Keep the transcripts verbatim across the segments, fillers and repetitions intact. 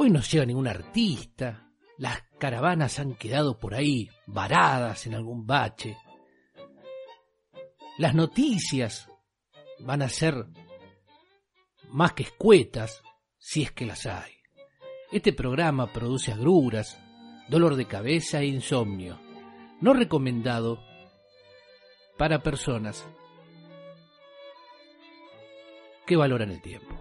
Hoy no llega ningún artista, las caravanas han quedado por ahí varadas en algún bache. Las noticias van a ser más que escuetas, si es que las hay. Este programa produce agruras, dolor de cabeza e insomnio, no recomendado para personas que valoran el tiempo.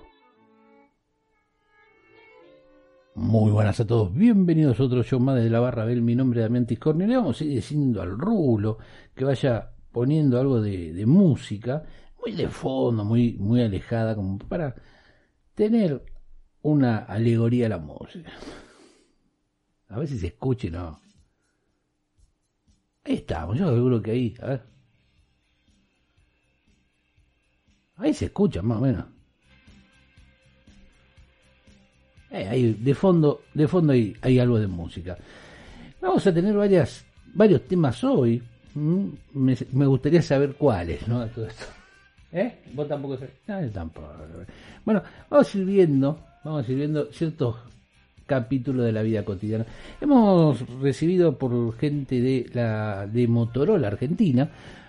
Muy buenas a todos, bienvenidos a otro show más de la Barra Bell. Mi nombre es Damián Tiscornio. Le vamos a ir diciendo al Rulo que vaya poniendo algo de, de música, muy de fondo, muy, muy alejada, como para tener una alegoría a la música. A ver si se escuche, ¿no? Ahí estamos, yo seguro que ahí, a ver. Ahí se escucha más o menos. Eh, ahí de fondo, de fondo hay, hay algo de música. Vamos a tener varias, varios temas hoy. ¿Mm? Me, me gustaría saber cuáles, ¿no? Todo esto. ¿Eh? ¿Vos tampoco sabés? No, yo tampoco. Bueno, vamos a ir viendo, vamos a ir viendo ciertos capítulos de la vida cotidiana. Hemos recibido por gente de la de Motorola Argentina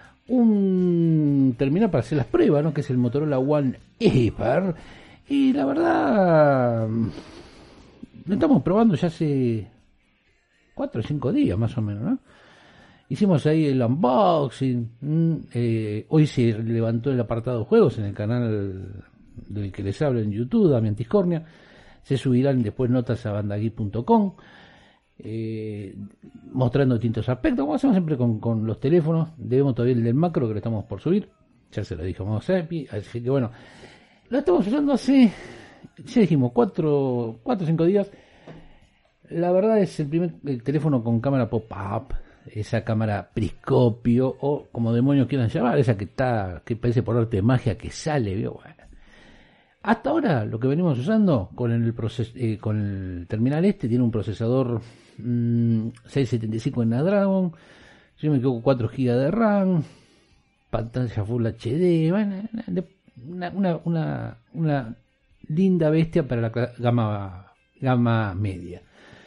un terminal para hacer las pruebas, ¿no? Que es el Motorola One Hyper. Y la verdad, lo estamos probando ya hace cuatro o cinco días más o menos, ¿no? Hicimos ahí el unboxing. Eh, hoy se levantó el apartado de juegos en el canal del que les hablo en YouTube, Damián Tiscornia. Se subirán después notas a bandageek punto com, eh, mostrando distintos aspectos, como hacemos siempre con, con los teléfonos. Debemos todavía el del macro, que lo estamos por subir. Ya se lo dijo Modo Sepi, así que bueno, lo estamos usando hace, ya dijimos, cuatro o cinco días. La verdad es el primer el teléfono con cámara pop-up, esa cámara periscopio, o como demonios quieran llamar, esa que está, que parece por arte de magia, que sale, ¿vio? Bueno. Hasta ahora lo que venimos usando con el proces eh, con el terminal este tiene un procesador mmm, seiscientos setenta y cinco en Snapdragon, si no me equivoco cuatro gigas de RAM, pantalla Full H D, bueno, una, una, una, una linda bestia para la gama, gama media.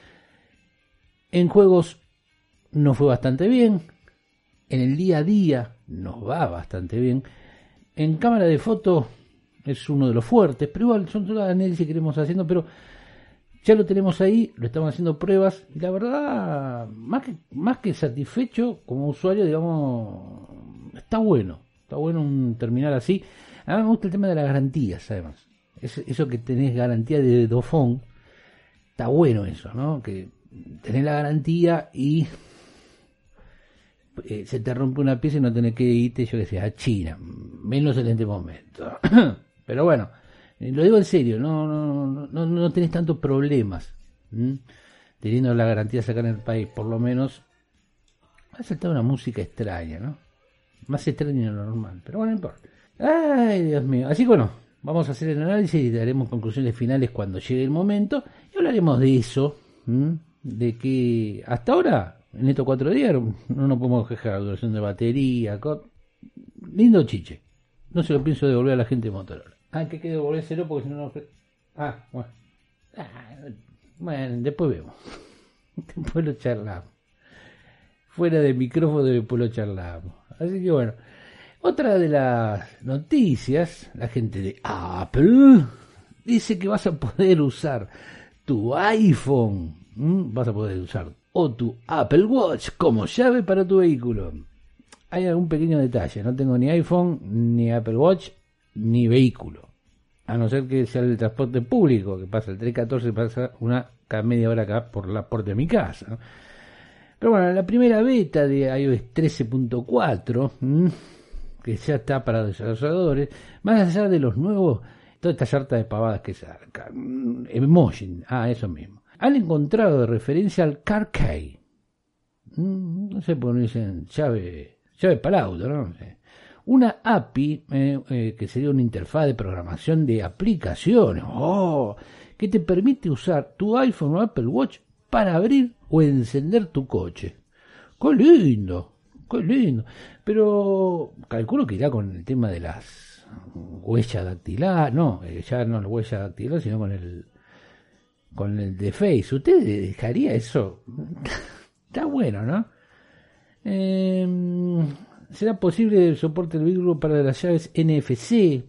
En juegos nos fue bastante bien, en el día a día nos va bastante bien, en cámara de foto es uno de los fuertes, pero igual son todas las análisis que iremos haciendo, pero ya lo tenemos ahí, lo estamos haciendo pruebas, y la verdad, más que, más que satisfecho como usuario, digamos, está bueno, está bueno un terminal así. A mí me gusta el tema de las garantías, además, es, eso que tenés garantía de Dofón, está bueno eso, ¿no? Que tenés la garantía y eh, se te rompe una pieza y no tenés que irte, yo que sé, a China, menos en este momento. Pero bueno, lo digo en serio, no no no, no tenés tantos problemas, ¿m? Teniendo la garantía de sacar en el país, por lo menos. Va a saltar una música extraña, ¿no? Más extraña de lo normal, pero bueno, no importa. Ay, Dios mío. Así que bueno, vamos a hacer el análisis y daremos conclusiones finales cuando llegue el momento. Y hablaremos de eso, ¿m? De que hasta ahora, en estos cuatro días, no nos podemos quejar. Duración de batería, con... lindo chiche. No se lo pienso devolver a la gente de Motorola. Ah, que hay que devolvérselo porque si no no... Ah, bueno. Ah, bueno, después vemos. Después lo charlamos. Fuera de micrófono después lo charlamos. Así que bueno. Otra de las noticias, la gente de Apple dice que vas a poder usar tu iPhone. ¿Mm? Vas a poder usar o tu Apple Watch como llave para tu vehículo. Hay algún pequeño detalle, no tengo ni iPhone, ni Apple Watch, ni vehículo. A no ser que sea el transporte público, que pasa el tres catorce, pasa una cada media hora acá por la puerta de mi casa, ¿no? Pero bueno, la primera beta de iOS trece punto cuatro, ¿m? que ya está para desarrolladores, más allá de los nuevos, toda esta sarta de pavadas que sacan, emoji, ah, eso mismo. Han encontrado de referencia al Car Key. No sé por qué dicen llave... llave para el auto, ¿no? Una A P I eh, eh, que sería una interfaz de programación de aplicaciones, oh, que te permite usar tu iPhone o Apple Watch para abrir o encender tu coche. ¡Qué lindo! ¡Qué lindo! Pero calculo que irá con el tema de las huellas dactilares, no, eh, ya no las huellas dactilares, sino con el con el de Face. ¿Usted dejaría eso? Está bueno, ¿no? Eh, ¿Será posible el soporte del vehículo para las llaves N F C?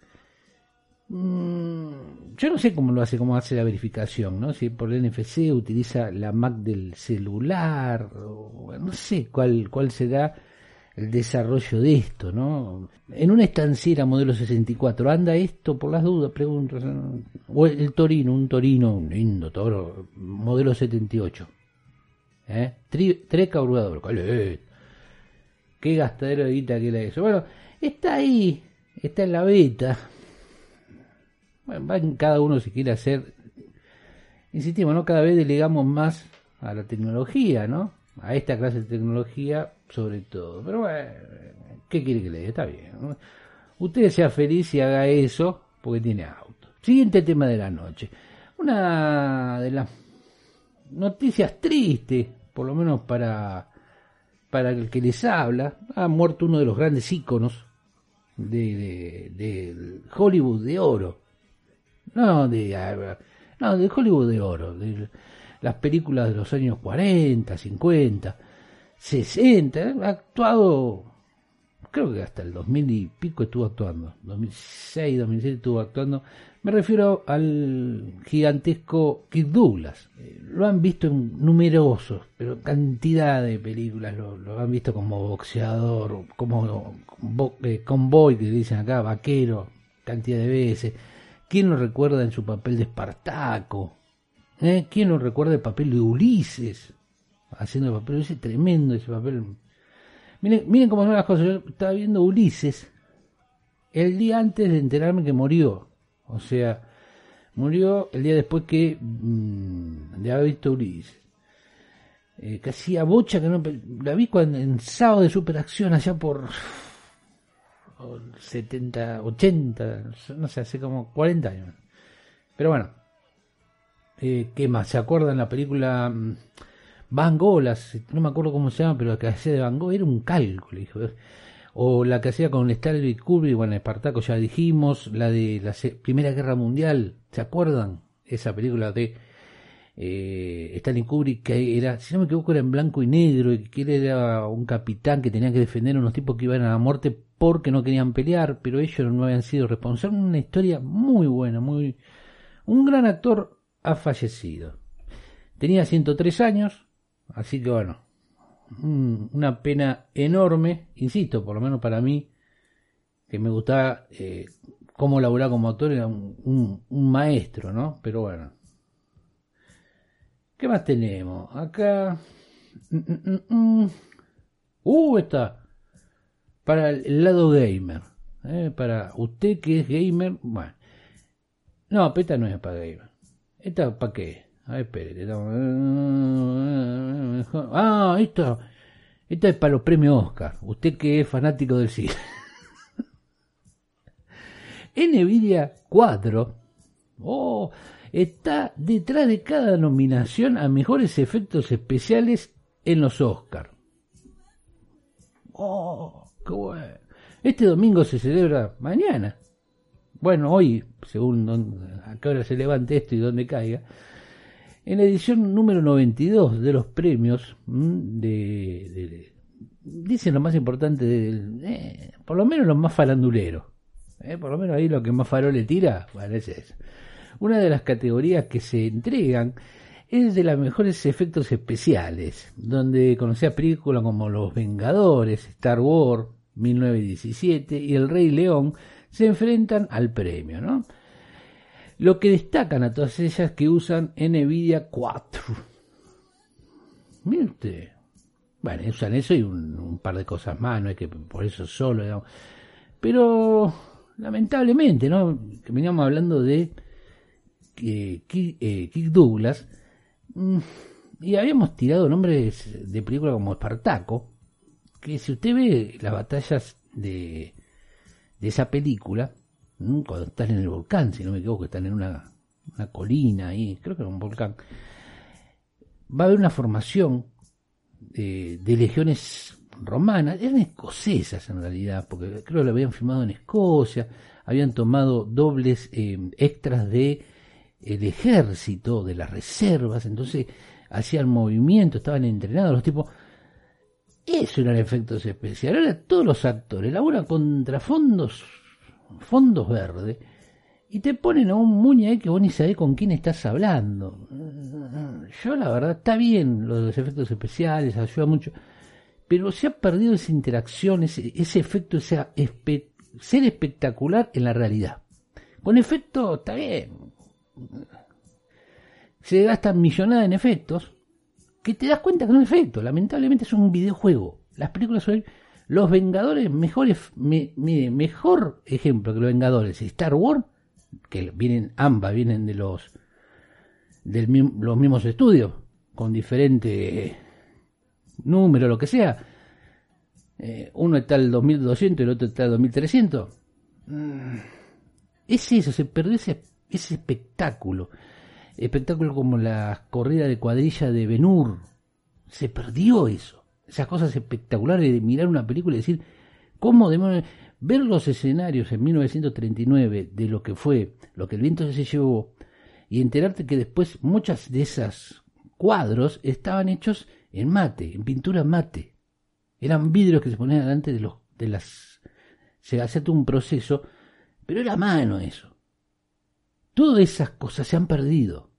Mm, yo no sé cómo lo hace, cómo hace la verificación, ¿no? Si por N F C utiliza la Mac del celular, o no sé cuál, cuál será el desarrollo de esto, ¿no? En una estanciera modelo sesenta y cuatro, ¿anda esto por las dudas? Pregunto. O el Torino, un Torino, un lindo toro, modelo setenta y ocho. ¿Eh? Tri, tres carburadores. ¿Cuál? Qué gastadero de guita que era eso. Bueno, está ahí, está en la beta. Bueno, va en cada uno si quiere hacer. Insistimos, ¿no? Cada vez delegamos más a la tecnología, ¿no? A esta clase de tecnología, sobre todo. Pero bueno, ¿qué quiere que le diga? Está bien, ¿no? Usted sea feliz y haga eso porque tiene auto. Siguiente tema de la noche. Una de las noticias tristes, por lo menos para, para el que les habla. Ha muerto uno de los grandes íconos de, de, de Hollywood de oro. No, de, no, de Hollywood de oro. De las películas de los años cuarenta, cincuenta, sesenta. Ha actuado, creo que hasta el dos mil y pico estuvo actuando. dos mil seis, dos mil siete estuvo actuando. Me refiero al gigantesco Kirk Douglas. Eh, lo han visto en numerosos, pero cantidad de películas. Lo, lo han visto como boxeador, como bo, eh, convoy, que dicen acá, vaquero, cantidad de veces. ¿Quién lo recuerda en su papel de Espartaco? ¿Eh? ¿Quién lo recuerda el papel de Ulises? Haciendo el papel de Ulises, tremendo ese papel. Miren, miren cómo son las cosas. Yo estaba viendo Ulises el día antes de enterarme que murió. O sea, murió el día después que mmm, de haber visto Ulises. Eh, que hacía bocha que no... La vi cuando, en Sábado de Superacción, allá por setenta, ochenta, no sé, hace como cuarenta años. Pero bueno, eh, ¿qué más? ¿Se acuerdan la película mmm, Van Gogh? Las, no me acuerdo cómo se llama, pero la que hacía de Van Gogh era un cálculo, hijo. O la que hacía con Stanley Kubrick, bueno, Espartaco ya dijimos, la de la Primera Guerra Mundial, ¿se acuerdan? Esa película de eh, Stanley Kubrick, que era, si no me equivoco, era en blanco y negro, y que él era un capitán que tenía que defender a unos tipos que iban a la muerte porque no querían pelear, pero ellos no habían sido responsables. Una historia muy buena, muy... Un gran actor ha fallecido. Tenía ciento tres años, así que bueno, una pena enorme, insisto, por lo menos para mí, que me gustaba eh, cómo laburaba como actor, era un, un, un maestro, ¿no? Pero bueno. ¿Qué más tenemos? Acá... Mm, mm, mm. Uh, está. Para el lado gamer. ¿eh? Para usted que es gamer, bueno. No, esta no es para gamer. ¿Esta para qué? A ver, espere. Ah, esto... Esta es para los premios Oscar. Usted que es fanático del cine. Nvidia cuatro oh, está detrás de cada nominación a mejores efectos especiales en los Oscar. Oh, qué bueno. Este domingo se celebra mañana. Bueno, hoy, según don, a qué hora se levante esto y dónde caiga. En la edición número noventa y dos de los premios de, de, de dicen lo más importante, de, eh, por lo menos los más faranduleros, eh, por lo menos ahí lo que más farol le tira, bueno, es eso. Una de las categorías que se entregan es de los mejores efectos especiales, donde conocía películas como Los Vengadores, Star Wars, mil novecientos diecisiete y El Rey León se enfrentan al premio, ¿no? Lo que destacan a todas ellas que usan Nvidia cuatro. Mire usted. Bueno, usan eso y un, un par de cosas más, no es que por eso solo, digamos. Pero, lamentablemente, ¿no? Que veníamos hablando de eh, Kirk, eh, Kirk Douglas, mmm, y habíamos tirado nombres de películas como Espartaco, que si usted ve las batallas de, de esa película, cuando están en el volcán, si no me equivoco, están en una, una colina ahí, creo que era un volcán, va a haber una formación de, de legiones romanas, eran escocesas en realidad, porque creo que lo habían filmado en Escocia, habían tomado dobles eh, extras de el ejército, de las reservas, entonces hacían movimientos, estaban entrenados los tipos. Eso eran efectos especiales. Ahora todos los actores laburan contra fondos, fondos verdes, y te ponen a un muñe ahí que vos ni sabés con quién estás hablando. Yo la verdad, está bien lo de los efectos especiales, ayuda mucho, pero se ha perdido esa interacción, ese, ese efecto, ese espe, ser espectacular en la realidad. Con efecto está bien. Se gastan millonadas en efectos, que te das cuenta que no es efecto. Lamentablemente es un videojuego. Las películas son Los Vengadores, mejores, me, me, mejor ejemplo que Los Vengadores, Star Wars, que vienen ambas, vienen de los de los mismos estudios, con diferente número, lo que sea. Eh, uno está el dos mil doscientos y el otro está el dos mil trescientos. Mm. Es eso, se perdió ese, ese espectáculo. Espectáculo como la corrida de cuadrilla de Ben-Hur. Se perdió eso. Esas cosas espectaculares de mirar una película y decir, ¿cómo demonios? Ver los escenarios en mil novecientos treinta y nueve de lo que fue, lo que el viento se llevó, y enterarte que después muchas de esas cuadros estaban hechos en mate, en pintura mate. Eran vidrios que se ponían delante de los, de las, se hacía todo un proceso, pero era a mano eso. Todas esas cosas se han perdido.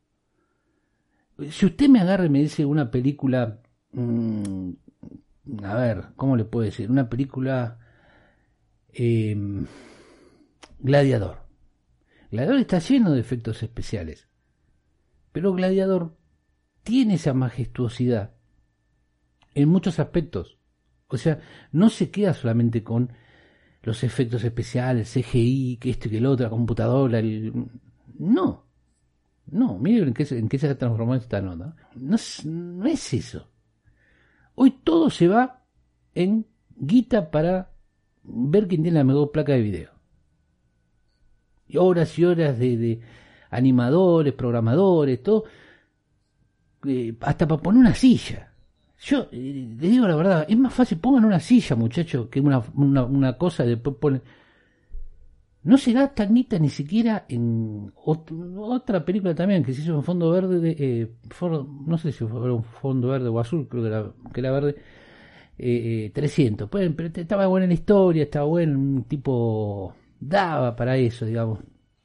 Si usted me agarra y me dice una película, mmm, a ver, ¿cómo le puedo decir? Una película eh, Gladiador. Gladiador está lleno de efectos especiales, pero Gladiador tiene esa majestuosidad en muchos aspectos. O sea, no se queda solamente con los efectos especiales, C G I, que esto y que el otro, la computadora, el... no, no, miren en qué, en qué se ha transformado esta nota. No, no es eso. Hoy todo se va en guita para ver quién tiene la mejor placa de video. Y horas y horas de, de animadores, programadores, todo, eh, hasta para poner una silla. Yo eh, les digo la verdad, es más fácil, pongan una silla, muchachos, que una, una, una cosa, después ponen... No se gasta guita ni siquiera en ot otra película también que se hizo en fondo verde, de, eh, for, no sé si fue un fondo verde o azul, creo que era, que era verde, eh, eh, trescientos. Pues, pero estaba buena la historia, estaba bueno, un tipo daba para eso, digamos.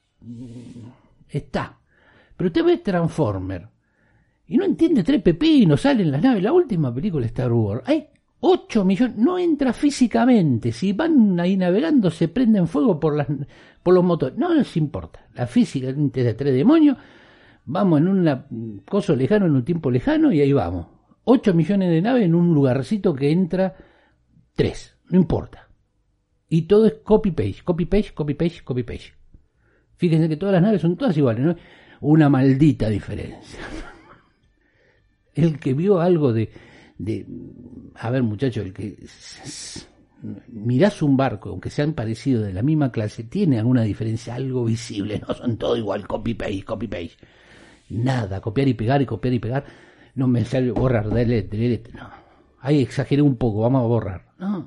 Está. Pero usted ve Transformer y no entiende tres pepinos, salen las naves. La última película de Star Wars, hay ocho millones, no entra físicamente. Si van ahí navegando, se prenden fuego por las por los motores. No les importa. La física es de tres demonios. Vamos en un coso lejano, en un tiempo lejano, y ahí vamos. ocho millones de naves en un lugarcito que entra tres. No importa. Y todo es copy-paste, copy-paste, copy-paste, copy-paste. Fíjense que todas las naves son todas iguales, ¿no? Una maldita diferencia. El que vio algo de... de a ver, muchachos, el que mirás un barco, aunque sean parecidos de la misma clase, tiene alguna diferencia, algo visible, no son todo igual, copy paste, copy paste, nada, copiar y pegar y copiar y pegar. No me sale borrar, delete, delete, no, ahí exageré un poco, vamos a borrar, no.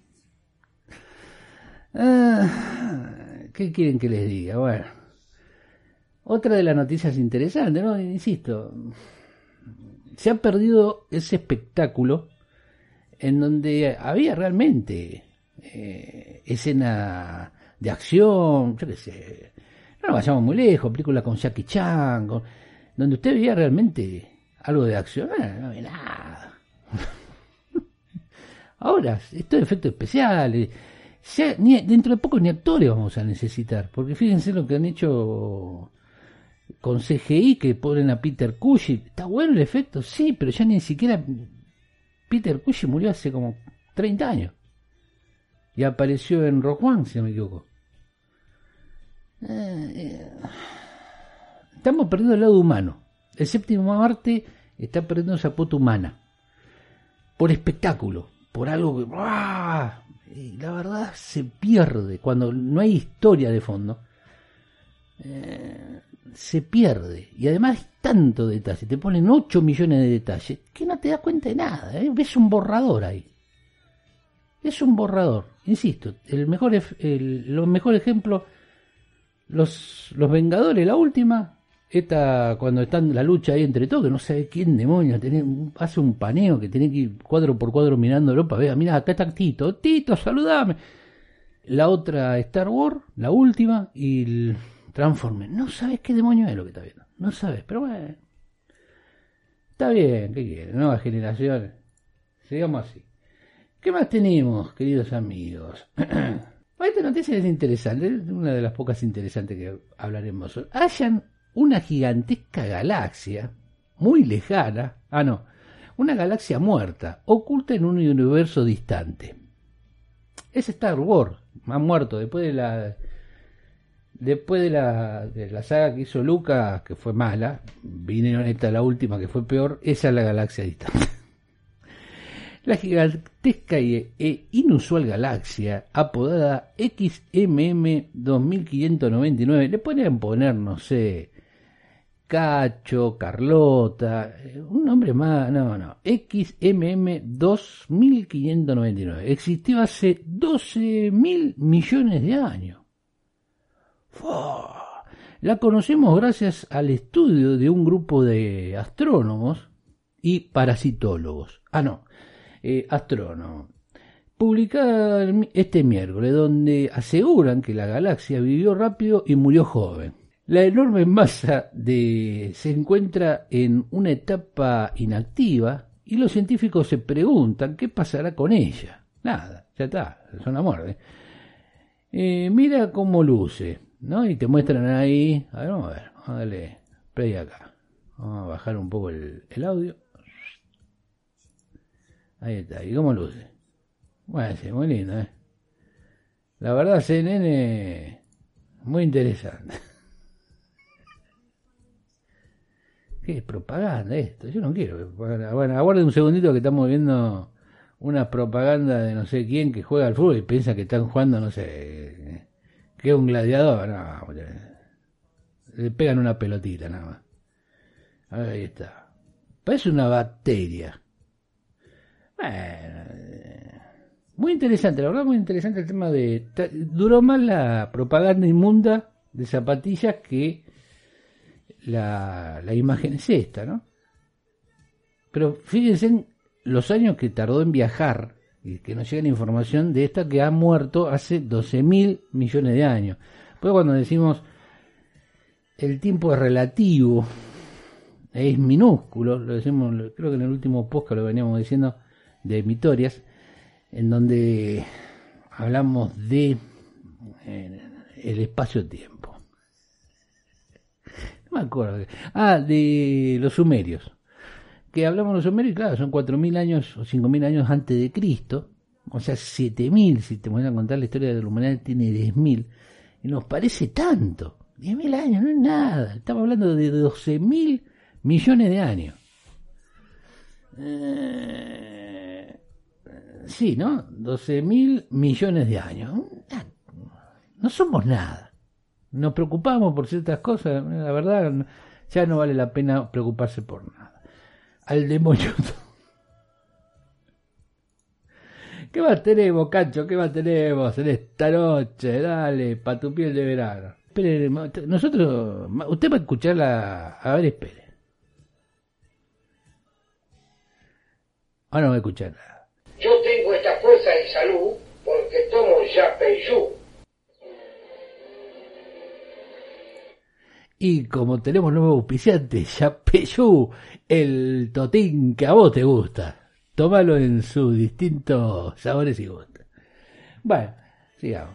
Ah, ¿qué quieren que les diga? Bueno, otra de las noticias interesantes, ¿no? Insisto, se ha perdido ese espectáculo en donde había realmente eh, escena de acción, yo qué sé, no nos vayamos muy lejos, película con Jackie Chan, con, donde usted veía realmente algo de acción, eh, no había nada. Ahora, esto es efectos especiales, ya, ni, dentro de poco ni actores vamos a necesitar, porque fíjense lo que han hecho con C G I, que ponen a Peter Cushing. Está bueno el efecto, sí, pero ya ni siquiera Peter Cushing murió hace como treinta años y apareció en Rogue One, si no me equivoco. Eh, eh. Estamos perdiendo el lado humano. El séptimo arte está perdiendo esa cuota humana por espectáculo, por algo que ¡ah! Y la verdad se pierde cuando no hay historia de fondo. Eh, se pierde, y además hay tanto detalle, te ponen ocho millones de detalles que no te das cuenta de nada, ¿eh? Ves un borrador ahí, es un borrador, insisto, el mejor el, los mejor ejemplo, los, los Vengadores, la última, esta, cuando está en la lucha ahí entre todos, que no sabe quién demonios, tiene, hace un paneo que tiene que ir cuadro por cuadro mirándolo para ver, mira, acá está Tito, Tito, saludame. La otra Star Wars, la última, y el Transformers. No sabes qué demonio es lo que está viendo, no sabes, pero bueno. Está bien, ¿qué quieren? Nuevas generaciones. Sigamos así. ¿Qué más tenemos, queridos amigos? Esta noticia es interesante, es una de las pocas interesantes que hablaremos hoy. Hayan una gigantesca galaxia, muy lejana, ah no, una galaxia muerta, oculta en un universo distante. Es Star Wars, ha muerto después de la... Después de la, de la saga que hizo Lucas, que fue mala, vinieron esta la última que fue peor, esa es la galaxia distante. La gigantesca e inusual galaxia, apodada X M M dos mil quinientos noventa y nueve, le podrían poner, no sé, Cacho, Carlota, un nombre más, no, no, X M M dos mil quinientos noventa y nueve, existió hace doce mil millones de años. La conocemos gracias al estudio de un grupo de astrónomos y parasitólogos. Ah, no, eh, astrónomos. Publicada este miércoles, donde aseguran que la galaxia vivió rápido y murió joven. La enorme masa de, se encuentra en una etapa inactiva y los científicos se preguntan qué pasará con ella. Nada, ya está, es una muerte. Eh, mira cómo luce, ¿no? Y te muestran ahí, a ver, vamos a ver, vamos a darle play acá. Vamos a bajar un poco el, el audio. Ahí está, ¿y cómo luce? Bueno, sí, muy lindo, ¿eh? La verdad, C N N, muy interesante. ¿Qué es propaganda esto? Yo no quiero propaganda. Bueno, aguarden un segundito que estamos viendo una propaganda de no sé quién que juega al fútbol y piensa que están jugando, no sé, que es un gladiador. No, le pegan una pelotita nada más. A ver, ahí está. Parece una bacteria. Bueno, muy interesante, la verdad muy interesante el tema de... Duró más la propaganda inmunda de zapatillas que la, la imagen es esta, ¿no? Pero fíjense en los años que tardó en viajar y que nos llega la información de esta que ha muerto hace doce mil millones de años. Pues cuando decimos el tiempo es relativo, es minúsculo, lo decimos, creo que en el último podcast lo veníamos diciendo de emitorias, en donde hablamos de eh, el espacio-tiempo. No me acuerdo. Ah, de los sumerios. Que hablamos de los sumerios, claro, son cuatro mil años o cinco mil años antes de Cristo. O sea, siete mil, si te voy a contar la historia de la humanidad, tiene diez mil. Y nos parece tanto. diez mil años, no es nada. Estamos hablando de doce mil millones de años. Eh, sí, ¿no? doce mil millones de años. No somos nada. Nos preocupamos por ciertas cosas. La verdad, ya no vale la pena preocuparse por nada. Al demonio. ¿Qué más tenemos, Cacho? ¿Qué más tenemos en esta noche? Dale, pa' tu piel de verano. Espere, nosotros... Usted va a escucharla... A ver, espere. Ahora no va a escuchar nada. Yo tengo esta fuerza de salud porque tomo Yapeyú. Y como tenemos nuevo auspiciante, Yapeyú, el totín que a vos te gusta. Tómalo en sus distintos sabores y gustos. Bueno, sigamos.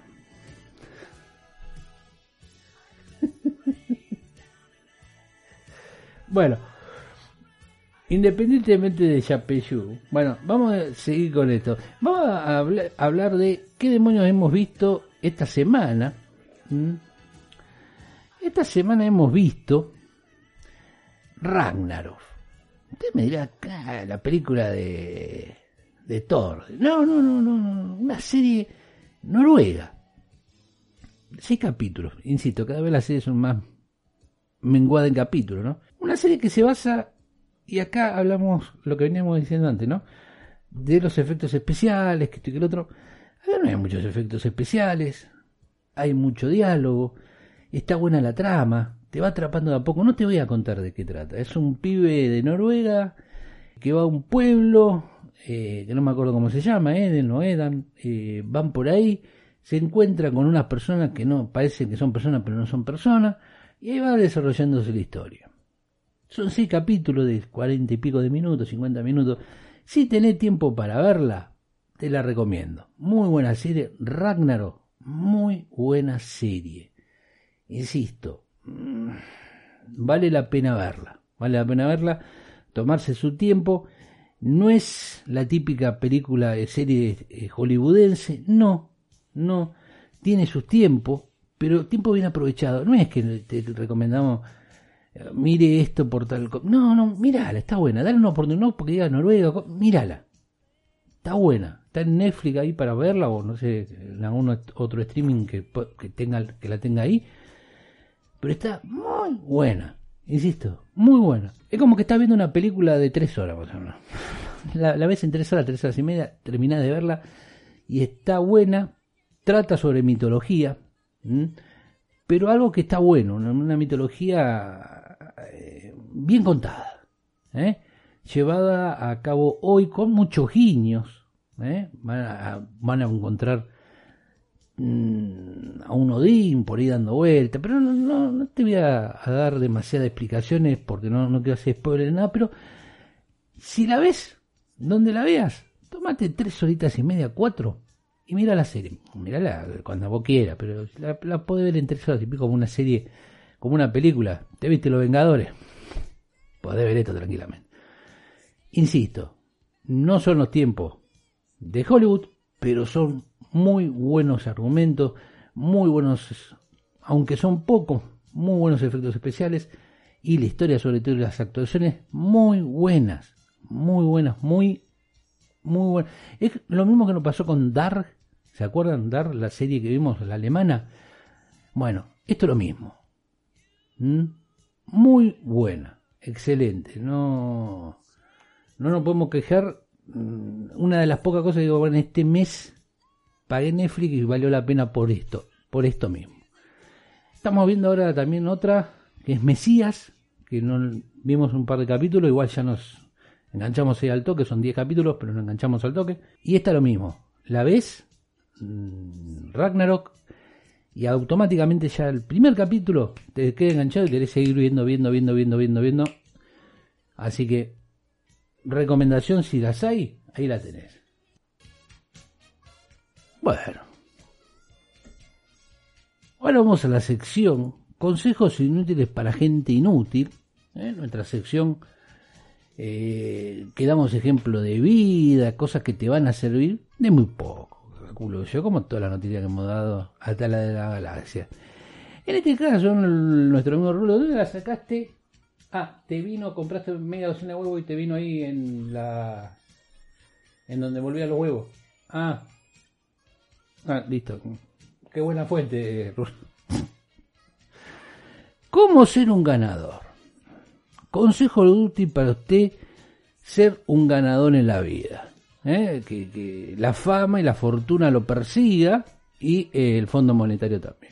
Bueno, independientemente de Yapeyú, bueno, vamos a seguir con esto. Vamos a hablar, a hablar de qué demonios hemos visto esta semana. ¿Mm? Esta semana hemos visto Ragnarok. Usted me dirá, ah, la película de, de Thor. No, no, no, no, no, una serie noruega. Seis capítulos, insisto, cada vez las series son más menguadas en capítulos, ¿no? Una serie que se basa, y acá hablamos lo que veníamos diciendo antes, ¿no? De los efectos especiales, que esto y que el otro. Acá no hay muchos efectos especiales, hay mucho diálogo, está buena la trama, te va atrapando de a poco. No te voy a contar de qué trata. Es un pibe de Noruega que va a un pueblo, eh, que no me acuerdo cómo se llama, Eden o Edan, eh, van por ahí, se encuentra con unas personas que no parecen que son personas, pero no son personas, y ahí va desarrollándose la historia. Son seis capítulos de cuarenta y pico de minutos, cincuenta minutos. Si tenés tiempo para verla, te la recomiendo. Muy buena serie, Ragnarok, muy buena serie. Insisto, vale la pena verla, vale la pena verla, tomarse su tiempo. No es la típica película de serie eh, hollywoodense, no, no, tiene sus tiempos, pero tiempo bien aprovechado. No es que te recomendamos, mire esto por tal cosa. No, no, mírala, está buena, dale una oportunidad, no porque diga Noruega, mírala, está buena, está en Netflix ahí para verla, o no sé, en algún otro streaming que, que tenga, que la tenga ahí, pero está muy buena, insisto, muy buena. Es como que estás viendo una película de tres horas, más o menos. La, la ves en tres horas, tres horas y media, terminás de verla y está buena, trata sobre mitología, ¿m? Pero algo que está bueno, una, una mitología eh, bien contada, ¿eh? Llevada a cabo hoy con muchos guiños, ¿eh? Van a, van a encontrar mmm, a un Odín por ahí dando vueltas, pero no, no, no te voy a, a dar demasiadas explicaciones porque no, no quiero hacer spoiler de nada, pero si la ves, donde la veas, tómate tres horitas y media, cuatro, y mira la serie, mírala cuando vos quieras, pero la, la podés ver en tres horas y pico como una serie, como una película. ¿Te viste Los Vengadores? Podés ver esto tranquilamente. Insisto, no son los tiempos de Hollywood, pero son muy buenos argumentos, muy buenos, aunque son pocos, muy buenos efectos especiales, y la historia, sobre todo las actuaciones, muy buenas, muy buenas, muy, muy buenas. Es lo mismo que nos pasó con Dark. ¿Se acuerdan? Dark, la serie que vimos, la alemana. Bueno, esto es lo mismo. ¿Mm? Muy buena, excelente. No, no nos podemos quejar. Una de las pocas cosas que digo, bueno, este mes pagué Netflix y valió la pena por esto, por esto mismo. Estamos viendo ahora también otra, que es Mesías, que no vimos un par de capítulos, igual ya nos enganchamos ahí al toque, son diez capítulos, pero nos enganchamos al toque. Y esta lo mismo, la ves, Ragnarok, y automáticamente ya el primer capítulo te queda enganchado y querés seguir viendo, viendo, viendo, viendo, viendo, viendo. Así que, recomendación, si las hay, ahí la tenés. Bueno, ahora vamos a la sección Consejos inútiles para gente inútil, ¿eh? Nuestra sección eh, que damos ejemplo de vida, cosas que te van a servir de muy poco. Calculo yo, como toda la noticia que hemos dado hasta la de la galaxia. En este caso, nuestro amigo Rulo, ¿dónde la sacaste? Ah, te vino, compraste media docena de huevos y te vino ahí en la... en donde volvían los huevos. Ah, ah, listo. Qué buena fuente, Rulo. ¿Cómo ser un ganador? Consejo útil para usted ser un ganador en la vida. ¿Eh? Que, que la fama y la fortuna lo persiga y eh, el Fondo Monetario también.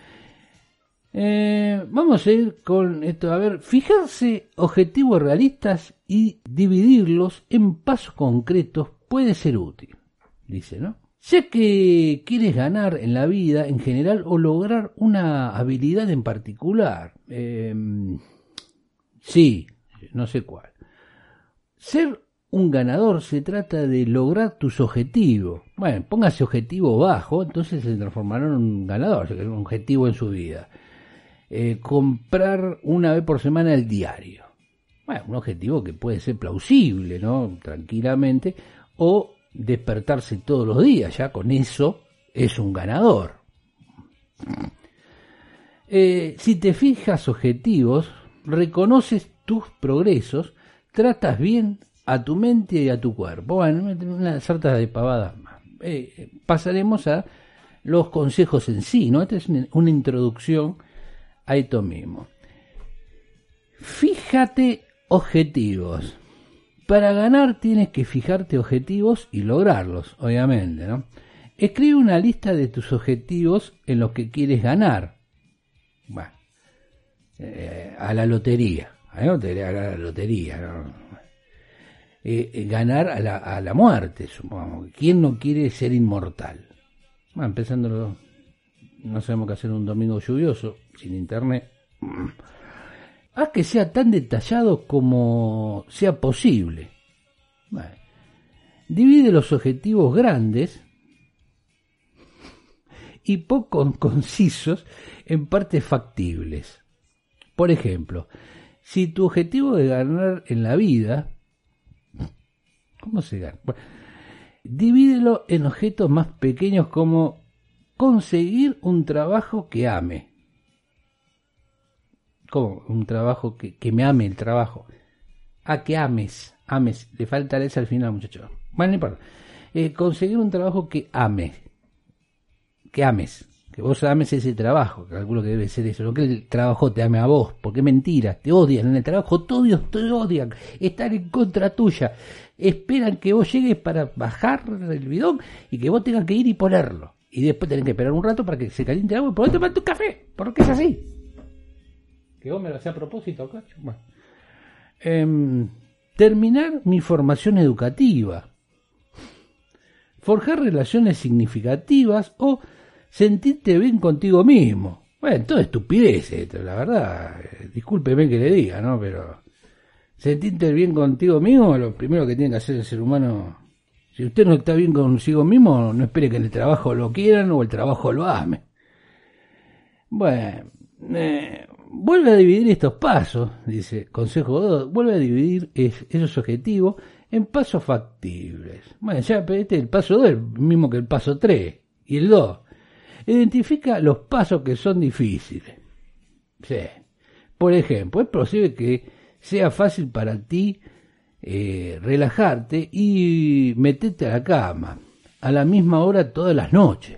Eh, vamos a ir con esto. A ver, fijarse objetivos realistas y dividirlos en pasos concretos puede ser útil, dice, ¿no? Sé que quieres ganar en la vida en general o lograr una habilidad en particular. Eh, sí, no sé cuál. Ser un ganador se trata de lograr tus objetivos. Bueno, póngase objetivo bajo, entonces se transformará en un ganador, o sea, un objetivo en su vida. Eh, comprar una vez por semana el diario. Bueno, un objetivo que puede ser plausible, ¿no? Tranquilamente. O despertarse todos los días, ya con eso es un ganador. Eh, si te fijas objetivos, reconoces tus progresos, tratas bien a tu mente y a tu cuerpo. Bueno, una sarta de pavadas más. Eh, pasaremos a los consejos en sí, ¿no? Esta es una, una introducción a esto mismo. Fíjate objetivos. Para ganar tienes que fijarte objetivos y lograrlos, obviamente, ¿no? Escribe una lista de tus objetivos en los que quieres ganar. Bueno, eh, a la lotería. A la lotería, a la lotería, ¿no? eh, eh, ganar a la, a la muerte, supongamos. ¿Quién no quiere ser inmortal? Bueno, empezando, no sabemos qué hacer un domingo lluvioso, sin internet. Haz que sea tan detallado como sea posible. Bueno, divide los objetivos grandes y poco concisos en partes factibles. Por ejemplo, si tu objetivo es ganar en la vida, ¿cómo se gana? Bueno, divídelo en objetos más pequeños como conseguir un trabajo que ame. ¿Cómo? Un trabajo que, que me ame el trabajo. Ah, que ames, ames. Le falta la S al final, muchacho. Bueno, no importa. Eh, conseguir un trabajo que ame. Que ames. Que vos ames ese trabajo. Calculo que debe ser eso. No que el trabajo te ame a vos. Porque es mentira. Te odian en el trabajo. Todos te odian. Están en contra tuya. Esperan que vos llegues para bajar el bidón y que vos tengas que ir y ponerlo. Y después tenés que esperar un rato para que se caliente el agua y podés tomar tu café. Porque es así. Que vos me lo hacés a propósito, cacho. Bueno. Eh, terminar mi formación educativa. Forjar relaciones significativas o sentirte bien contigo mismo. Bueno, todo estupidez esto, la verdad. Eh, discúlpeme que le diga, ¿no? Pero sentirte bien contigo mismo, lo primero que tiene que hacer el ser humano. Si usted no está bien consigo mismo, no espere que en el trabajo lo quieran o el trabajo lo ame. Bueno, eh, vuelve a dividir estos pasos, dice consejo dos, vuelve a dividir es, esos objetivos en pasos factibles. Bueno, ya este es el paso dos, el mismo que el paso tres y el dos. Identifica los pasos que son difíciles. Sí. Por ejemplo, es posible que sea fácil para ti eh, relajarte y meterte a la cama a la misma hora todas las noches.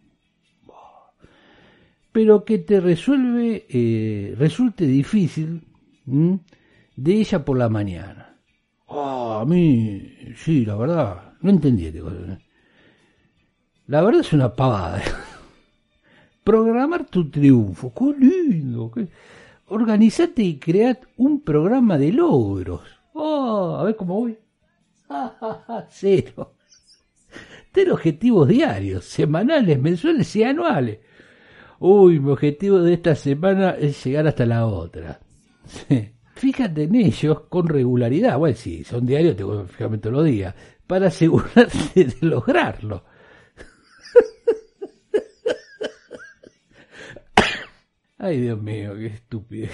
Pero que te resuelve, eh, resulte difícil ¿m? de ella por la mañana. Oh, a mí, sí, la verdad, no entendí este cosa. La verdad es una pavada. Programar tu triunfo, qué lindo. Qué... Organizate y cread un programa de logros. Oh, a ver cómo voy. Ah, ah, ah, cero. Ten objetivos diarios, semanales, mensuales y anuales. Uy, mi objetivo de esta semana es llegar hasta la otra. Sí. Fíjate en ellos con regularidad. Bueno, si son diarios, tengo que fijarme todos los días, para asegurarte de lograrlo. Ay, Dios mío, qué estúpido.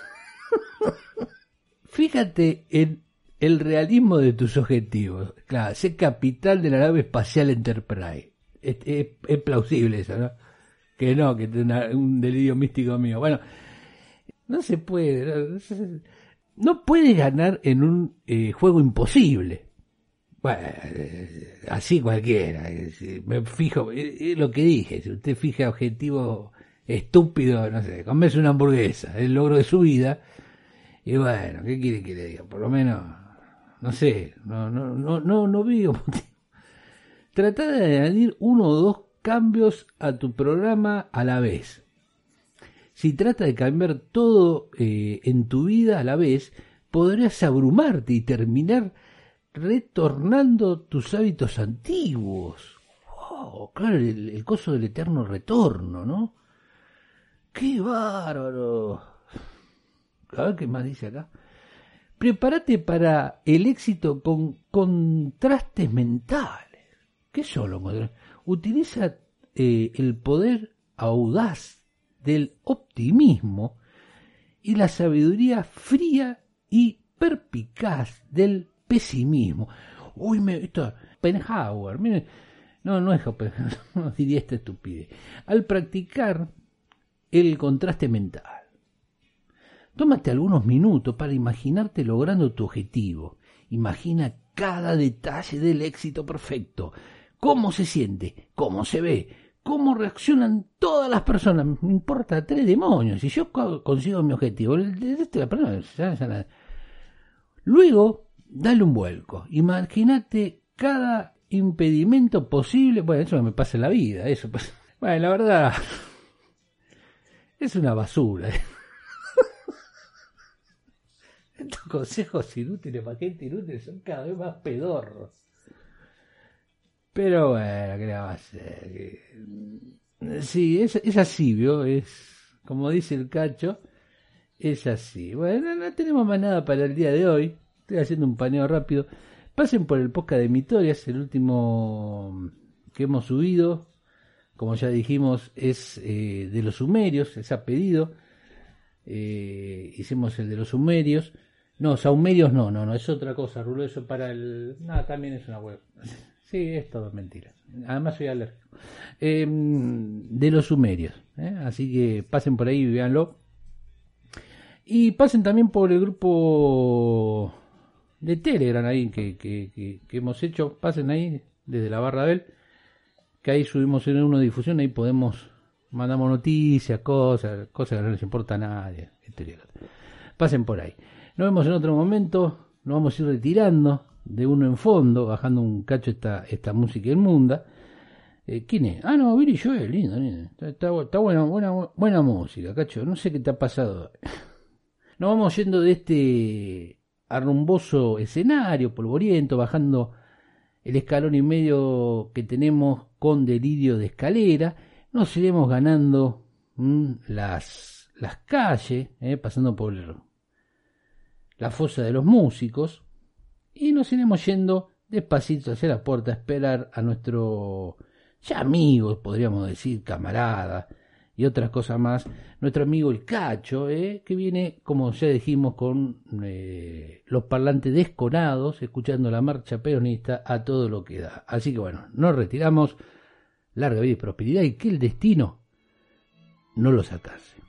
Fíjate en el realismo de tus objetivos. Claro, sé capitán de la nave espacial Enterprise. Es, es, es plausible eso, ¿no? Que no, que es un delirio místico mío. Bueno, no se puede. No, se, no puedes ganar en un eh, juego imposible. Bueno, eh, así cualquiera. Eh, me fijo, es eh, lo que dije. Si usted fija objetivo estúpido, no sé, comerse una hamburguesa, el logro de su vida. Y bueno, ¿qué quiere que le diga? Por lo menos, no sé, no, no, no, no, no veo motivo. Trata de añadir uno o dos cambios a tu programa a la vez. Si trata de cambiar todo eh, en tu vida a la vez, podrías abrumarte y terminar retornando tus hábitos antiguos. Oh, claro, el, el coso del eterno retorno, ¿no? ¡Qué bárbaro! A ver qué más dice acá. Prepárate para el éxito con contrastes mentales. ¿Qué solo? Utiliza eh, el poder audaz del optimismo y la sabiduría fría y perspicaz del pesimismo. Uy, me, esto, Schopenhauer, miren, no, no es Schopenhauer, no diría esta estupidez. Al practicar el contraste mental, tómate algunos minutos para imaginarte logrando tu objetivo. Imagina cada detalle del éxito perfecto. Cómo se siente, cómo se ve, cómo reaccionan todas las personas. Me importa tres demonios. Si yo consigo mi objetivo, el de la persona, ya, ya la... Luego, dale un vuelco. Imagínate cada impedimento posible. Bueno, eso me pasa en la vida. Eso pasa. Bueno, la verdad, es una basura. Estos consejos inútiles para gente inútil son cada vez más pedorros. Pero bueno, ¿qué le va a hacer? Sí, es, es así, ¿vio? Es, como dice el Cacho, es así. Bueno, no, no tenemos más nada para el día de hoy. Estoy haciendo un paneo rápido. Pasen por el podcast de Mitorias, el último que hemos subido. Como ya dijimos, es eh, de los sumerios, es a pedido. Eh, hicimos el de los sumerios. No, saumerios no, no, no, es otra cosa, Rulo, eso para el... No, también es una web. Sí, es todo mentira. Además soy alérgico. Eh, de los sumerios. ¿eh? Así que pasen por ahí y véanlo. Y pasen también por el grupo de Telegram ahí que, que, que, que hemos hecho. Pasen ahí desde la barra de él. Que ahí subimos en una difusión. Ahí podemos, mandamos noticias, cosas, cosas que no les importa a nadie. Pasen por ahí. Nos vemos en otro momento. Nos vamos a ir retirando de uno en fondo, bajando un cacho esta, esta música inmunda. Eh, ¿Quién es? Ah, no, Billy Joel, lindo, lindo. Está, está, está buena, buena, buena música, cacho. No sé qué te ha pasado. Nos vamos yendo de este arrumboso escenario polvoriento, bajando el escalón y medio que tenemos con delirio de escalera. Nos iremos ganando mmm, las, las calles, eh, pasando por la fosa de los músicos. Y nos iremos yendo despacito hacia la puerta a esperar a nuestro ya amigo, podríamos decir, camarada y otras cosas más, nuestro amigo el Cacho, eh, que viene, como ya dijimos, con eh, los parlantes desconados, escuchando la marcha peronista a todo lo que da. Así que bueno, nos retiramos, larga vida y prosperidad, y que el destino no los acase.